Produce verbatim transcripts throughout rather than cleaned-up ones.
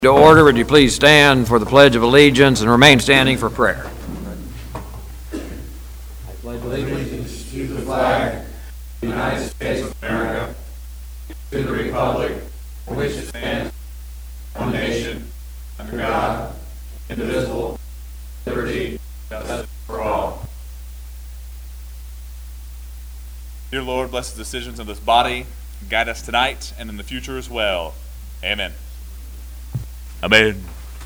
To order, would you please stand for the Pledge of Allegiance and remain standing for prayer? I pledge allegiance to the flag of the United States of America, to the republic for which it stands, one nation, under God, indivisible, liberty, justice for all. Dear Lord, bless the decisions of this body, guide us tonight and in the future as well. Amen. Amen.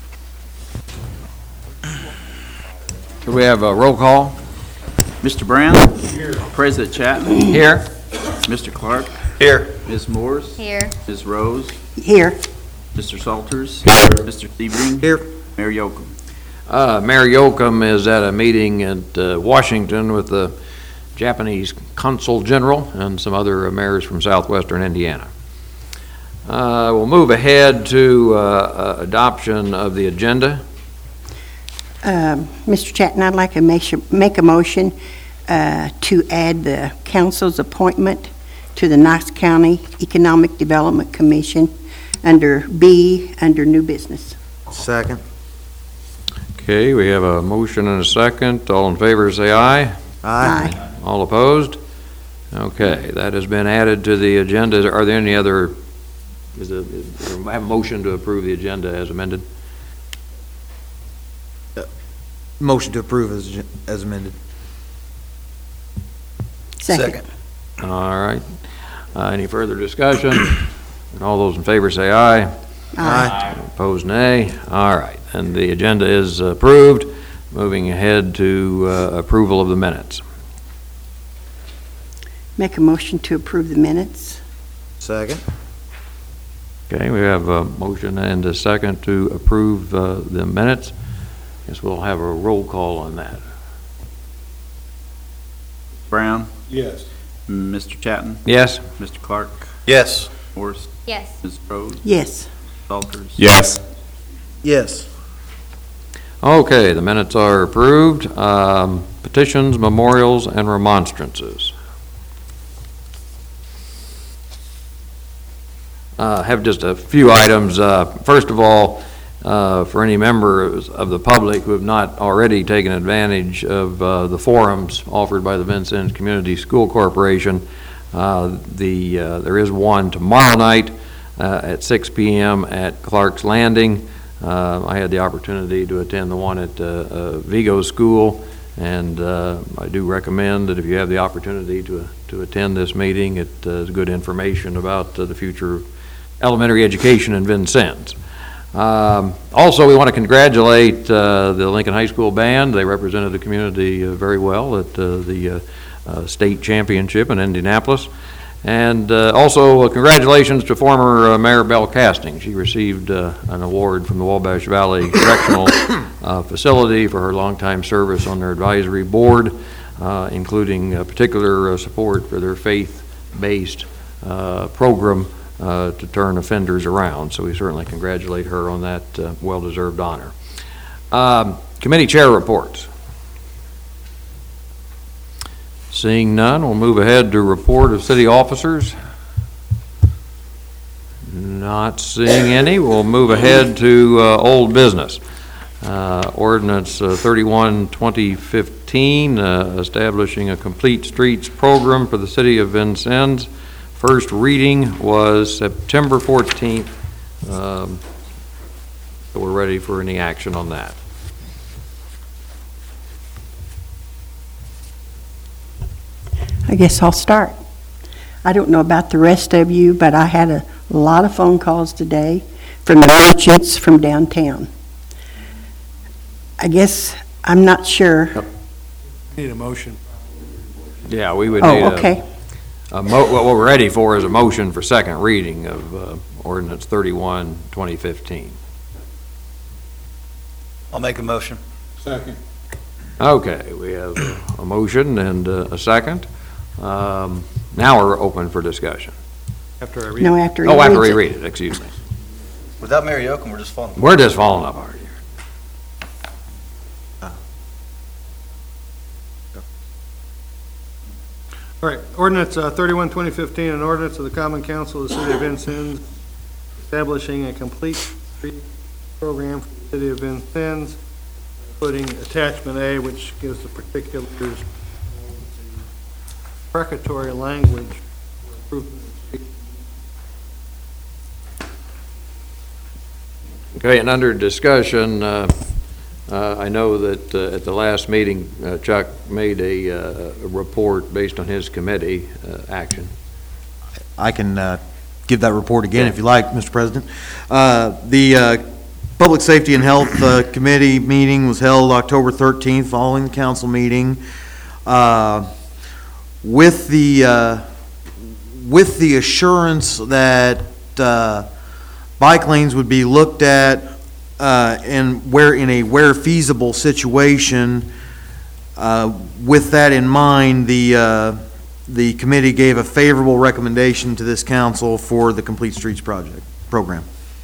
Could we have a roll call? Mister Brown? Here. President Chapman? Here. Mister Clark? Here. Miz Morris? Here. Miz Rose? Here. Mister Salters? Here. Mister Sebring? Here. Mayor Yoakum? Uh, Mayor Yoakum is at a meeting at uh, Washington with the Japanese Consul General and some other uh, mayors from southwestern Indiana. Uh, we'll move ahead to uh, uh, adoption of the agenda. Um, Mister Chatton, I'd like to make, sure, make a motion uh, to add the council's appointment to the Knox County Economic Development Commission under B, under new business. Second. Okay, we have a motion and a second. All in favor say aye. Aye. All opposed? Okay, that has been added to the agenda. Are there any other, is it, is, I have a motion to approve the agenda as amended? Motion to approve as, as amended. Second. All right. Uh, any further discussion? And all those in favor say aye. Aye. Opposed, nay. All right, and the agenda is approved. Moving ahead to uh, approval of the minutes. Make a motion to approve the minutes. Second. Okay, we have a motion and a second to approve uh, the minutes. Guess we'll have a roll call on that. Brown? Yes. Mister Chapman? Yes? Mister Clark? Yes. Morris? Yes. Miz Rose? Yes. Salters? Yes. Yes. Okay, the minutes are approved. Um, petitions, memorials, and remonstrances. Uh, have just a few items. Uh, first of all, uh, for any members of the public who have not already taken advantage of uh, the forums offered by the Vincennes Community School Corporation, uh, the uh, there is one tomorrow night uh, at six p m at Clark's Landing. Uh, I had the opportunity to attend the one at uh, uh, Vigo School, and uh, I do recommend that if you have the opportunity to to attend this meeting, it uh, is good information about uh, the future elementary education in Vincennes. Um, also, we want to congratulate uh, the Lincoln High School Band. They represented the community uh, very well at uh, the uh, uh, state championship in Indianapolis. And uh, also, uh, congratulations to former uh, Mayor Belle Casting. She received uh, an award from the Wabash Valley Correctional uh, Facility for her longtime service on their advisory board, uh, including uh, particular uh, support for their faith-based uh, program uh, to turn offenders around. So we certainly congratulate her on that uh, well-deserved honor. Um, committee chair reports. Seeing none, we'll move ahead to report of city officers. Not seeing any, we'll move ahead to uh, old business. Uh, ordinance uh, thirty-one twenty fifteen, uh, establishing a complete streets program for the city of Vincennes. First reading was September fourteenth, um, so we're ready for any action on that. I guess I'll start. I don't know about the rest of you, but I had a lot of phone calls today from the merchants from downtown. I guess, I'm not sure. Yep. Need a motion. Yeah, we would need Oh, a- okay. A mo- what we're ready for is a motion for second reading of uh, ordinance thirty-one twenty fifteen. I'll make a motion. Second. Okay, we have a, a motion and uh, a second. Um, now we're open for discussion. After I read No, after he Oh, after we reads it. read it, excuse me. Without Mayor Yoakum, we're just following. We're just falling apart here. All right, ordinance uh, thirty-one twenty fifteen, an ordinance of the Common Council of the City of Vincennes establishing a complete street program for the city of Vincennes, including attachment A, which gives the particulars, precatory language for improvement. Okay, and under discussion, uh, uh, I know that uh, at the last meeting, uh, Chuck made a, uh, a report based on his committee uh, action. I can uh, give that report again if you like, Mister President. Uh, The uh, Public Safety and Health uh, Committee meeting was held October thirteenth, following the council meeting. Uh, With the, uh, with the assurance that uh, bike lanes would be looked at uh, and where, in a where feasible situation. Uh, With that in mind, the, uh, the committee gave a favorable recommendation to this council for the Complete Streets project, program.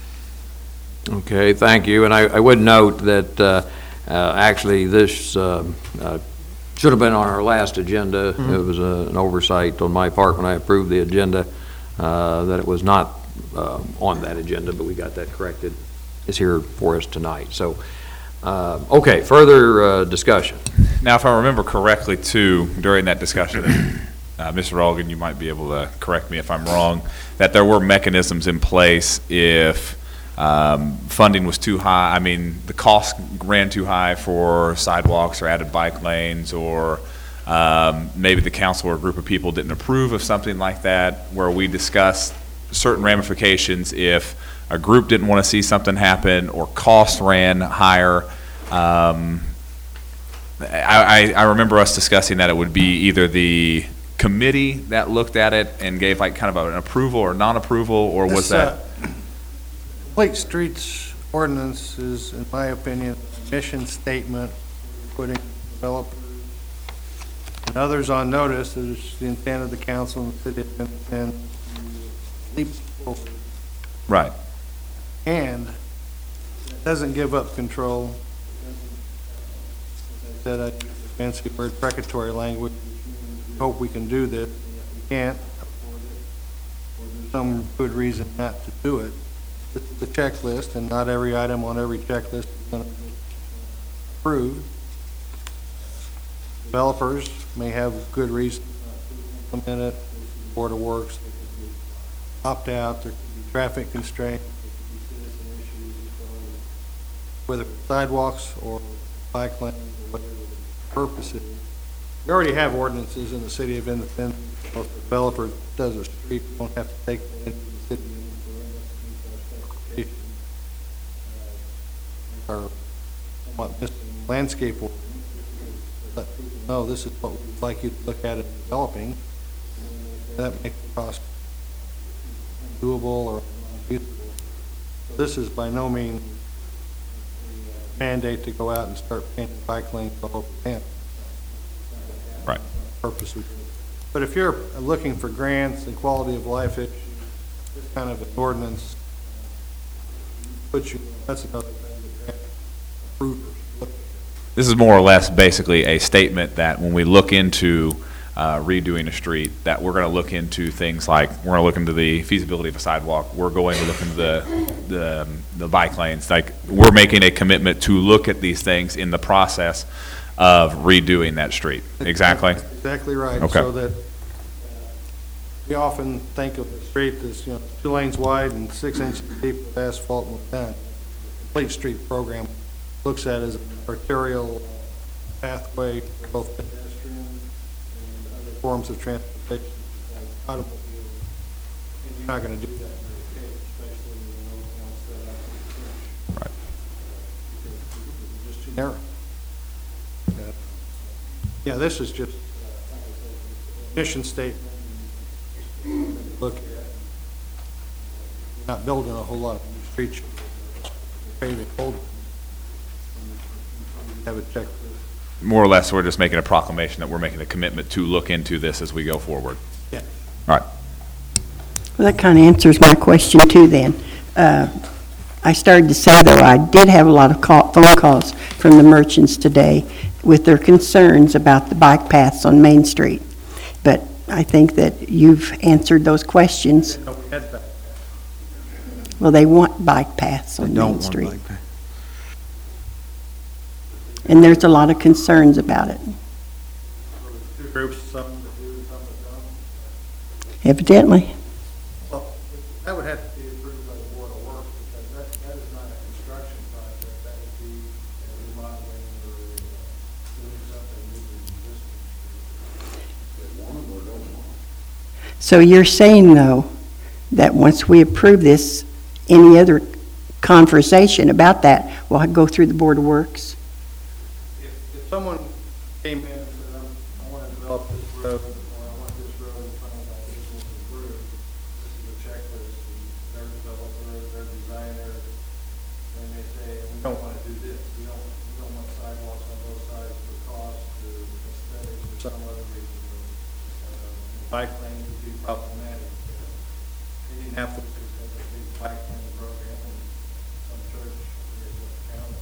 Okay, thank you. And I, I would note that uh, uh, actually this uh, uh, should have been on our last agenda. Mm-hmm. It was a- an oversight on my part when I approved the agenda, uh, that it was not uh, on that agenda, but we got that corrected. It's here for us tonight. So, uh, okay, further uh, discussion. Now, if I remember correctly, too, during that discussion, uh, Mister Rogan, you might be able to correct me if I'm wrong, that there were mechanisms in place if um, funding was too high. I mean, the cost ran too high for sidewalks or added bike lanes, or um, maybe the council or a group of people didn't approve of something like that, where we discussed certain ramifications if a group didn't want to see something happen or costs ran higher. Um, I, I, I remember us discussing that it would be either the committee that looked at it and gave like kind of an approval or non-approval, or was This, that? uh, Complete Streets ordinance is, in my opinion, a mission statement, putting developers and others on notice that it's the intent of the council and the city of Vincennes to leap forward. Right. And doesn't give up control. That I fancy word precatory language. Hope we can do this. We can't. There's some good reason not to do it. This is the checklist, and not every item on every checklist is going to be approved. Developers may have good reason to implement it. Board of Works, opt out. There could be traffic constraints, whether sidewalks or bike lanes, or whatever the purpose is. We already have ordinances in the city of Independence. If the developer does a street, we won't have to take it into the city. Or what Mister Landscape will let people know this is what we'd like you to look at in developing. That makes the cost doable or usable. This is by no means mandate to go out and start painting bike lanes all over town. Right. Purpose we do. But if you're looking for grants and quality of life issues, this kind of an ordinance puts you, that's another thing. This is more or less basically a statement that when we look into uh, redoing a street, that we're going to look into things like, we're going to look into the feasibility of a sidewalk, we're going to look into the, the, the bike lanes. Like, we're making a commitment to look at these things in the process of redoing that street. Exactly? Exactly right. Okay. So that we often think of the street as, you know, two lanes wide and six inches deep with asphalt and done. Complete Street program looks at it as an arterial pathway for both pedestrians and other forms of transportation. Automobile. You're not going to do that, especially in an old town setup. Right. It's just too narrow. Uh, Yeah, this is just a mission statement. Look, not building a whole lot of new streets. Paving old. Have it checked. More or less, we're just making a proclamation that we're making a commitment to look into this as we go forward. Yeah. All right. Well, that kind of answers my question too then. Uh, I started to say, though, I did have a lot of call, phone calls from the merchants today with their concerns about the bike paths on Main Street. But I think that you've answered those questions. No, we had that. Well, they want bike paths They on don't Main want Street. bike path. And there's a lot of concerns about it, Two groups, some that do, some that don't. evidently. Well, that would have to be approved by the Board of Works, because that, that is not a construction project, that would be a remodeling or uh, doing something new to the existing. So you're saying, though, that once we approve this, any other conversation about that will go through the Board of Works? If, if someone came in and said, I'm- I want to develop this road, or I want this road in front of my business improved, this is a checklist, and their developer, their designer, and they say, we don't want to do this, we don't, we don't want sidewalks on both sides for cost, or aesthetics, or some other reason, or, uh, bike lane would be problematic. Indianapolis has a big bike lane program, and some church, there's a county,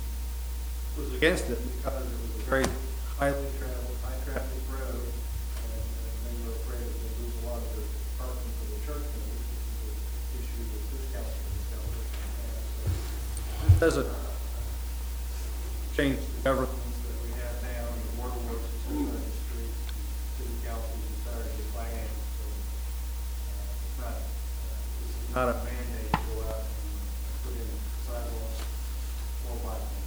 was against it because it was a very highly traveled, high-traffic road, and uh, they were afraid that they'd lose a lot of their parking for the church members, which is an issue that this council has dealt with. Uh, so This doesn't change the governance that we have now, and the Board of Works is in the street, city council is in charge of finance, so uh, it's not, uh, this is not a mandate to go out and put in sidewalks or bike lanes.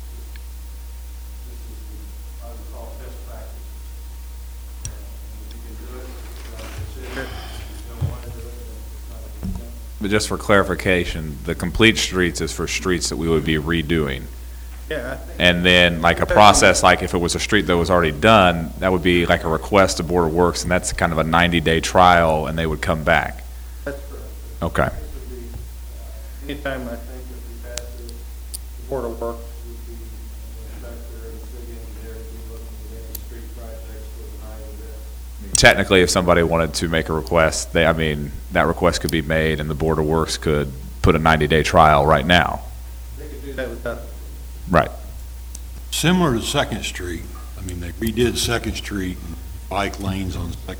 This is, the, I would call it best practice. Uh, and if you can do it, you know, consider it. If you don't want to do it, then it's not a big deal. But just for clarification, the complete streets is for streets that we would be redoing. Yeah, I think. And then like a process, like if it was a street that was already done, that would be like a request to Board of Works, and that's kind of a ninety-day trial, and they would come back. That's correct. Okay. This would be, uh, anytime I think if we pass the the Board of Works, would be an inspector and city engineer would be looking at any street projects with an eye to this. Technically, if somebody wanted to make a request, they, I mean, that request could be made, and the Board of Works could put a ninety-day trial right now. They could do that without, Right. Similar to Second Street, I mean, they redid Second Street, bike lanes on Second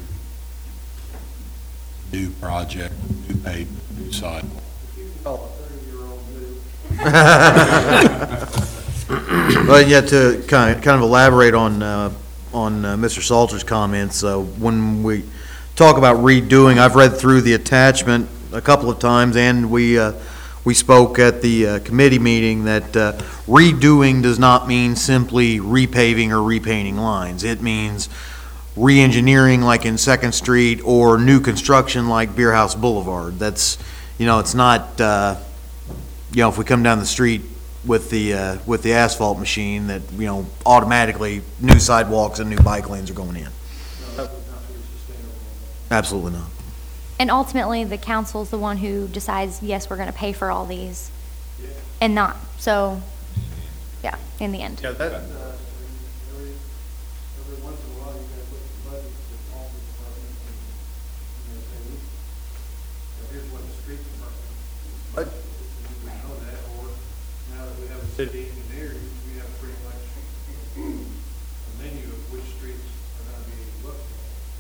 Street. New project, new pavement, new sidewalk. you can call a thirty-year-old new. But yet to kind of, kind of elaborate on, uh, on uh, Mister Salter's comments, uh, when we talk about redoing, I've read through the attachment a couple of times, and we, uh, we spoke at the uh, committee meeting that uh, redoing does not mean simply repaving or repainting lines. It means re-engineering like in Second Street or new construction like Beer House Boulevard. That's, you know, it's not, uh, you know, if we come down the street with the, uh, with the asphalt machine that, you know, automatically new sidewalks and new bike lanes are going in. That would not be sustainable. Absolutely not. And ultimately, the council's the one who decides, yes, we're going to pay for all these, and not. So, yeah, in the end. Yeah, that, uh, every, every once in a while, you guys look at the budgets of all the departments and, you know, say, we, well, here's what the street department budget is, and we know that, or now that we have a city engineer, we have pretty much a menu of which streets are gonna be looked at.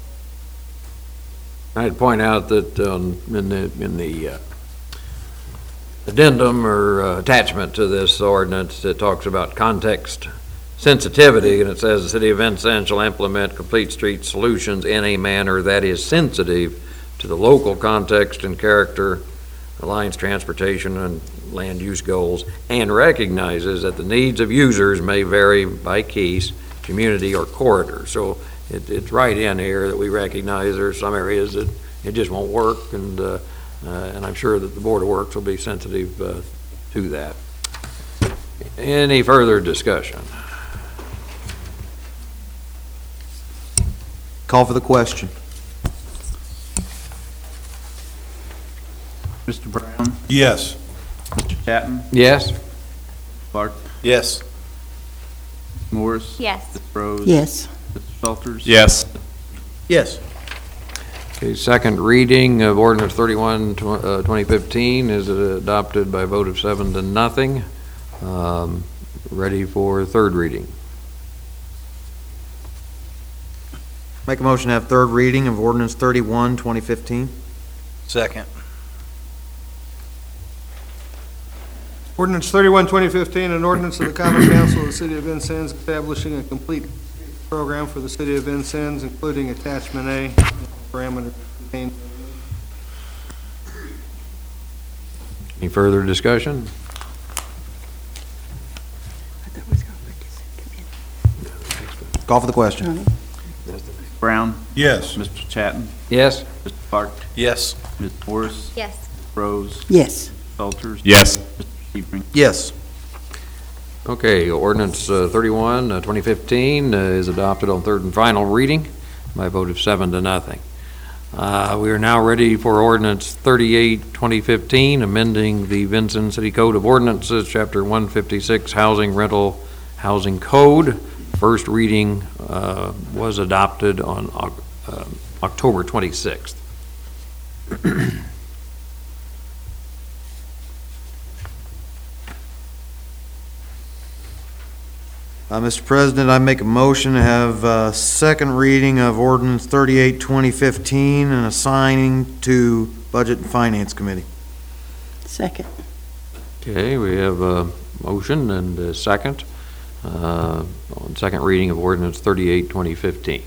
I'd point out that um, in the, in the uh, addendum or uh, attachment to this ordinance, it talks about context sensitivity, and it says the city of Vincennes shall implement complete street solutions in a manner that is sensitive to the local context and character, aligns transportation and land use goals, and recognizes that the needs of users may vary by case, community, or corridor. So it, it's right in here that we recognize there are some areas that it just won't work, and uh, uh, and I'm sure that the Board of Works will be sensitive uh, to that. Any further discussion? Call for the question. Mister Brown, Yes. Mister Chapman, Yes? Clark, Yes. Morris, Yes. Miz Rose. Yes. Mister Salters. Yes. Yes. Okay, second reading of ordinance thirty-one, twenty fifteen is adopted by a vote of seven to nothing. Um, Ready for third reading. Make a motion to have third reading of ordinance thirty-one, twenty fifteen. Second. Ordinance thirty-one, twenty fifteen, an ordinance of the Common Council of the City of Vincennes establishing a complete program for the City of Vincennes, including attachment A, parameter contained. Any further discussion? Call for the question. Brown, Yes. Mister Chapman, Yes? Mister Clark, Yes. Miz Morris, Yes. Rose, Yes. Salters. Yes. Mister Sebring. Yes. Okay, ordinance uh, thirty-one, uh, twenty fifteen uh, is adopted on third and final reading by a vote of seven to nothing. Uh, We are now ready for ordinance thirty-eight, twenty fifteen, amending the Vincennes City Code of Ordinances, Chapter one fifty-six, Housing Rental Housing Code. First reading uh, was adopted on Oc- uh, October twenty-sixth. Uh, Mister President, I make a motion to have uh second reading of ordinance thirty-eight, twenty fifteen, and assigning to Budget and Finance Committee. Second. Okay, we have a motion and a second uh, on second reading of ordinance thirty-eight, twenty fifteen.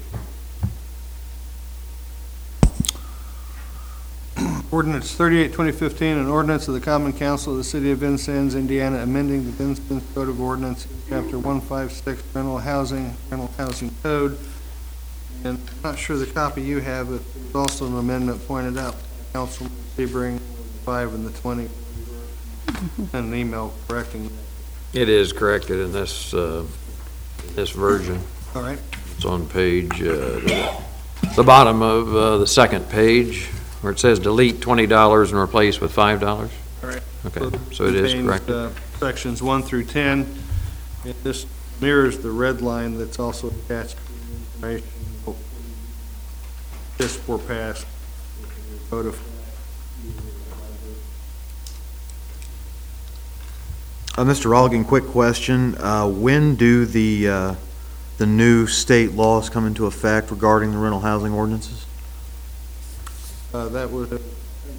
Ordinance thirty-eight, twenty fifteen, an ordinance of the Common Council of the City of Vincennes, Indiana, amending the Vincennes Code of Ordinances, Chapter one fifty-six, Rental Housing, Rental Housing Code. And I'm not sure the copy you have, but there's also an amendment pointed out by Councilman Sebring, five and the twenty, and an email correcting. It is corrected in this, uh, this version. All right. It's on page, uh, the bottom of uh, the second page, where it says delete twenty dollars and replace with five dollars. All right. Okay, so it is Contains, corrected. uh, Sections one through ten. It just mirrors the red line that's also attached to the information. This for passed. Vote of Uh, Mister Rolligan, quick question. Uh, when do the, uh, the new state laws come into effect regarding the rental housing ordinances? Uh, that would have,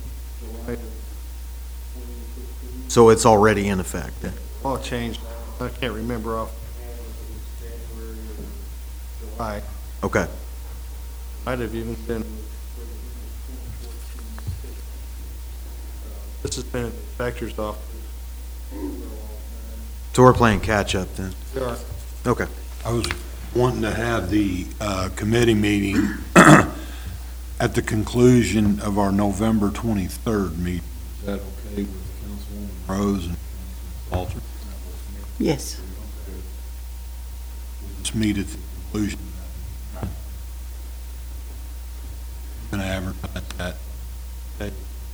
So it's already in effect then? all changed. I can't remember off. July. Okay. Might have even been. This has been in the inspector's office. So we're playing catch-up then? Sure. Okay. I was wanting to have the uh, committee meeting at the conclusion of our November twenty-third meeting. Is that okay with Councilwoman Rose and Walter? Yes. Let's meet at the conclusion. Going to advertise that. Okay.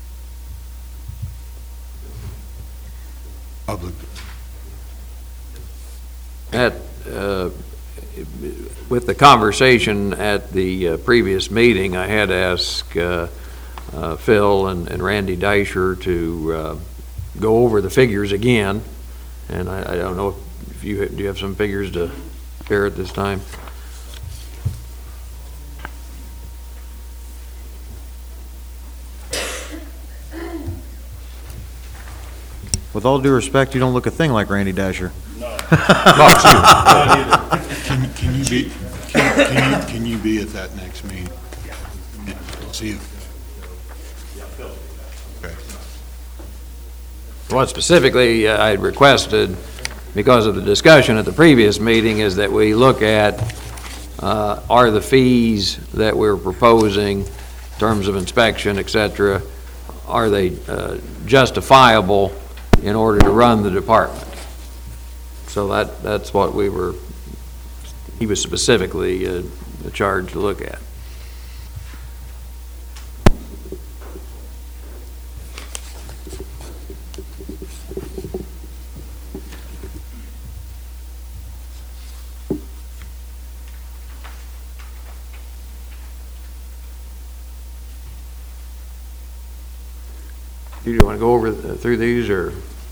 Public. At, uh, with the conversation at the uh, previous meeting, I had asked uh, uh, Phil and and Randy Deisher to uh, go over the figures again, and I I don't know if you, do you have some figures to share at this time? With all due respect, you don't look a thing like Randy Dasher. Can, can you be, can, can you, can you be at that next meeting? See if. Okay. What specifically uh, I had requested, because of the discussion at the previous meeting, is that we look at, uh, are the fees that we're proposing, in terms of inspection, et cetera, are they uh, justifiable in order to run the department? So that, that's what we were, he was specifically uh, charged to look at. Do you want to go over th- through these, or?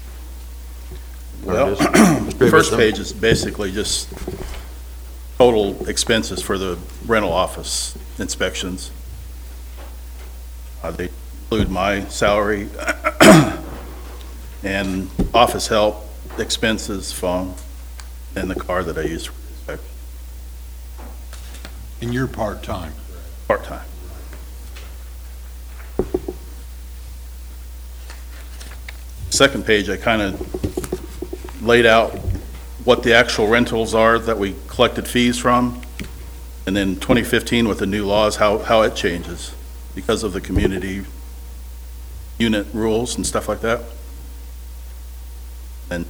or Well, just the distribute first them? page is basically just total expenses for the rental office inspections. Uh, They include my salary, and office help expenses, phone, and the car that I use for inspection, And you're part-time. part-time. Second page, I kind of laid out what the actual rentals are that we collected fees from, and then twenty fifteen with the new laws, how, how it changes because of the community unit rules and stuff like that. And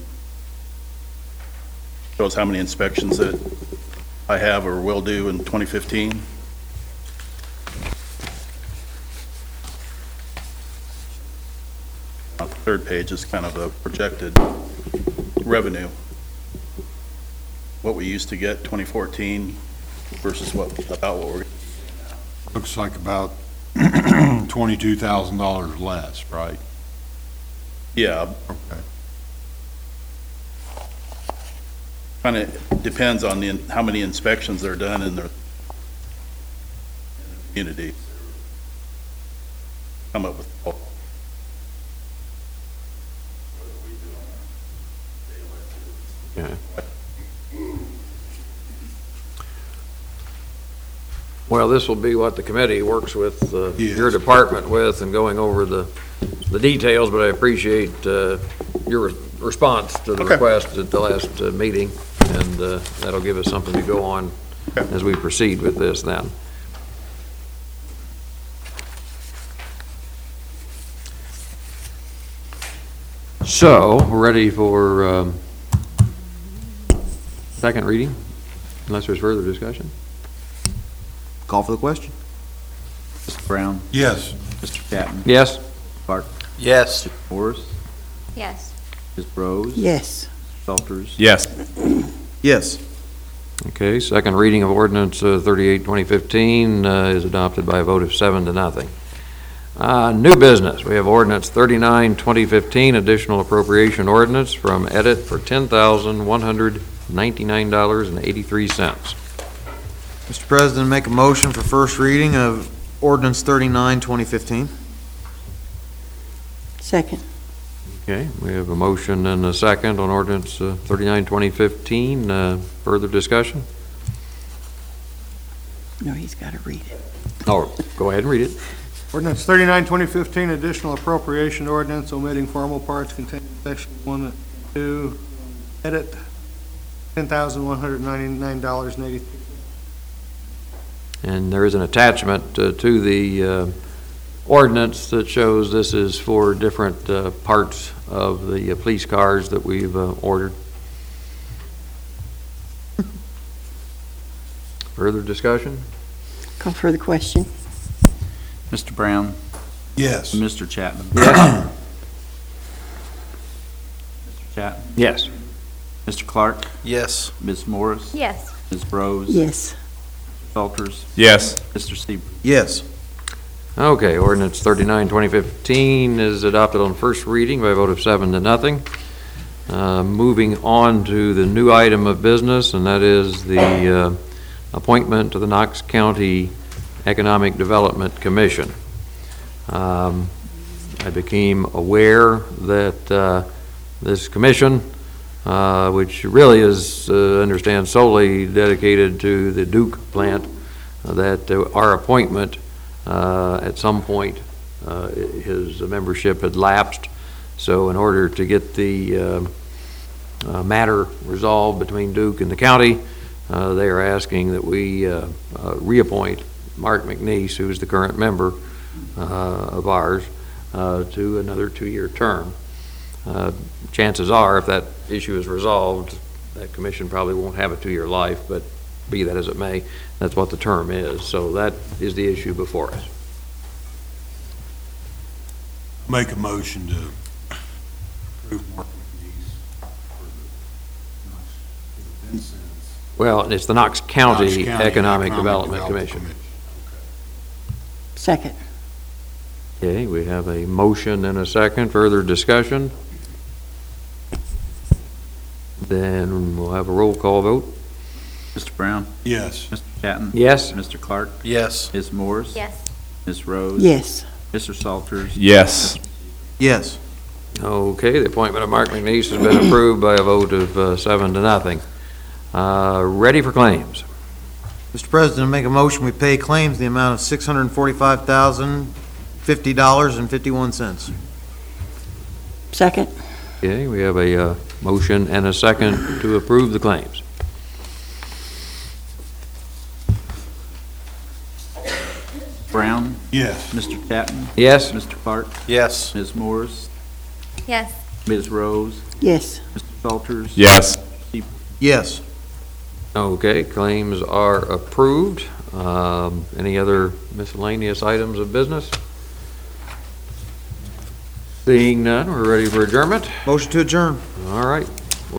shows how many inspections that I have or will do in twenty fifteen. On the third page is kind of a projected revenue. What we used to get twenty fourteen versus what, about what we're, Looks like about twenty-two thousand dollars less, right? yeah, Okay. kind of depends on the, how many inspections are done in the community. Come up with. Okay. Well, this will be what the committee works with uh, Yes. your department with and going over the, the details, but I appreciate uh, your response to the Okay. request at the last uh, meeting, and uh, that'll give us something to go on Okay. as we proceed with this then. So, we're ready for um, second reading, unless there's further discussion? Call for the question. Mister Brown? Yes. Mister Chapman? Yes? Clark? Yes. Morris? Yes. Miz Rose? Yes. Salters? Yes. Yes. Okay, second reading of ordinance uh, thirty-eight, twenty fifteen uh, is adopted by a vote of seven to nothing. Uh, New business, we have ordinance thirty-nine, twenty fifteen, additional appropriation ordinance from Edit for ten thousand one hundred ninety-nine dollars and eighty-three cents. Mister President, make a motion for first reading of ordinance thirty-nine, twenty fifteen. Second. Okay, we have a motion and a second on ordinance uh, thirty-nine, twenty fifteen. Uh, Further discussion? No, he's got to read it. Oh, go ahead and read it. Ordinance thirty-nine, twenty fifteen, additional appropriation ordinance omitting formal parts contained in section one and two, edit, ten thousand one hundred ninety-nine dollars and eighty-three cents. And there is an attachment uh, to the uh, ordinance that shows this is for different uh, parts of the uh, police cars that we've uh, ordered. Further discussion? Call for the question. Mister Brown? Yes. Mister Chapman? Yes. Mister Chapman? Yes. Mister Clark? Yes. Miz Morris? Yes. Miz Rose? Yes. Salters? Yes. Mister Seaver? Yes. Okay, ordinance thirty-nine, twenty fifteen is adopted on first reading by a vote of seven to nothing. Uh, Moving on to the new item of business, and that is the uh, appointment to the Knox County Economic Development Commission. Um, I became aware that uh, this commission, uh, which really is, uh, understand solely dedicated to the Duke plant, uh, that uh, our appointment uh, at some point, uh, his membership had lapsed. So in order to get the uh, uh, matter resolved between Duke and the county, uh, they are asking that we uh, uh, reappoint Mark McNeese, who is the current member uh, of ours, uh, to another two-year term. Uh, chances are, if that issue is resolved, that commission probably won't have a two-year life, but be that as it may, that's what the term is. So that is the issue before us. Make a motion to approve Mark McNeese for the Vincennes. Well, it's the Knox County, Knox County Economic Development Commission. Second. Okay, we have a motion and a second. Further discussion? Then we'll have a roll call vote. Mister Brown? Yes. Mister Chapman? Yes? Mister Clark? Yes. Miz Morris? Yes. Miz Rose? Yes. Mister Salters? Yes. Yes. Okay, the appointment of Mark McNeese has been approved by a vote of uh, seven to nothing. Uh, Ready for claims. Mister President, I make a motion, we pay claims in the amount of six hundred and forty-five thousand, fifty dollars and fifty-one cents. Second. Okay, we have a uh, motion and a second to approve the claims. Brown, Yes. Mister Chapman, Yes? Mister Clark, Yes. Miz Morris, Yes. Miz Rose, Yes. Mister Salters. Yes. Yes. Okay, claims are approved. Um, Any other miscellaneous items of business? Seeing none, we're ready for adjournment. Motion to adjourn. All right,